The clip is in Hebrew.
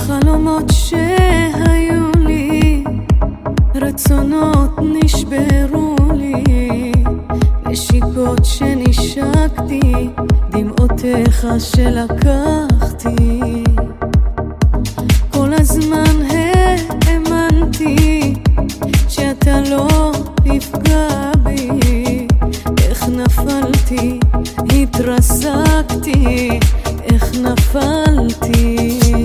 חלומות שהיו לי, רצונות נשברו לי, נשיקות שנשקתי, דמעותיך שלקחתי. כל הזמן האמנתי שאתה לא תפגע בי, איך נפלתי, התרסקתי, איך נפלתי.